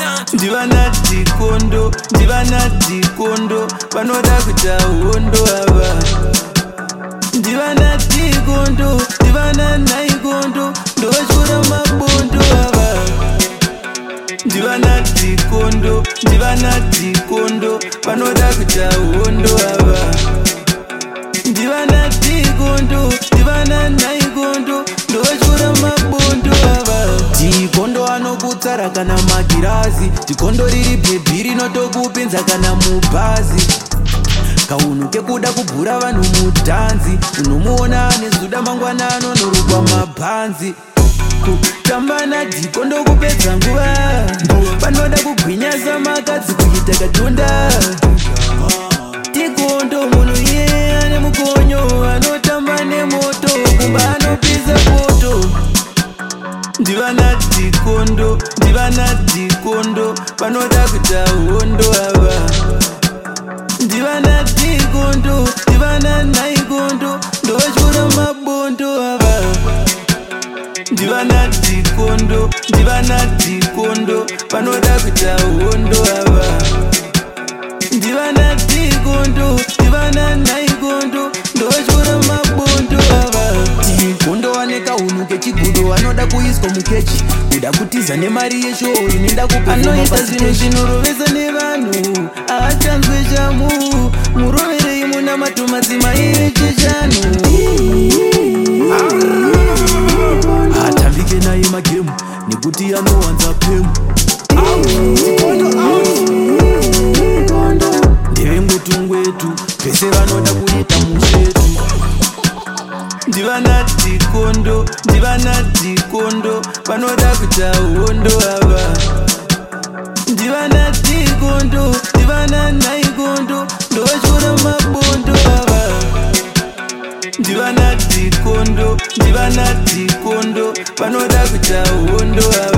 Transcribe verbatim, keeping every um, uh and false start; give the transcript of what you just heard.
Ndivana tikondo, ndivana tikondo, vanoda kuita hondo ava. Ndivana tikondo, ndivana naikondo, ndoshura mabondo ava. Ndivana tikondo, ndivana tikondo, vanoda kuita hondo ava. Ndivana tikondo, ndivana naikondo, ndoshura mabondo ava. Tikondo anokutsara kana magirazi, tikondo riri bhebhi rinotokupinza kana mubhazi. Kaunhu kekuda kubhura vanhu mudhanzi, unomuona anezuda mangwana anonorukwa mabhanzi. Kutamba nadhikondo kupedza nguva, vanoda kugwinya samakadzi kuita katonda. Tikondo munhu iye ane mukonyo, anotamba nemoto kumba anopisa poto. Ndivana tikondo, ndivana tikondo, vanoda kuita hondo ava. Ndivana tikondo, ndivana naikondo, ndoshura mabondo ava. Ndivana tikondo, ndivana tikondo, vanoda kuita hondo ava. Ndivana tikondo, ndivana naikondo, ndoshura mabondo ava. Tikondo aneka hunhu kechigudo, anoda kuiswa mukechi, kuda kutiza nemari yeshow inenda kupa. Anoita zvinhu zvinorovesa nevanhu, haachanzwe chamu. Muroverei muna matomadzimai echishanu. Hatambike naye magemu nekuti anowanza pemu. Ndevengwetungwetu pese vanoda kuita mushetu. Ndivana tikondo, ndivana tikondo, vanoda kuita hondo ava. Ndivana tikondo, ndivana naikondo, ndoshura mabondo ava. Ndivana tikondo, ndivana tikondo, vanoda kuita hondo ava.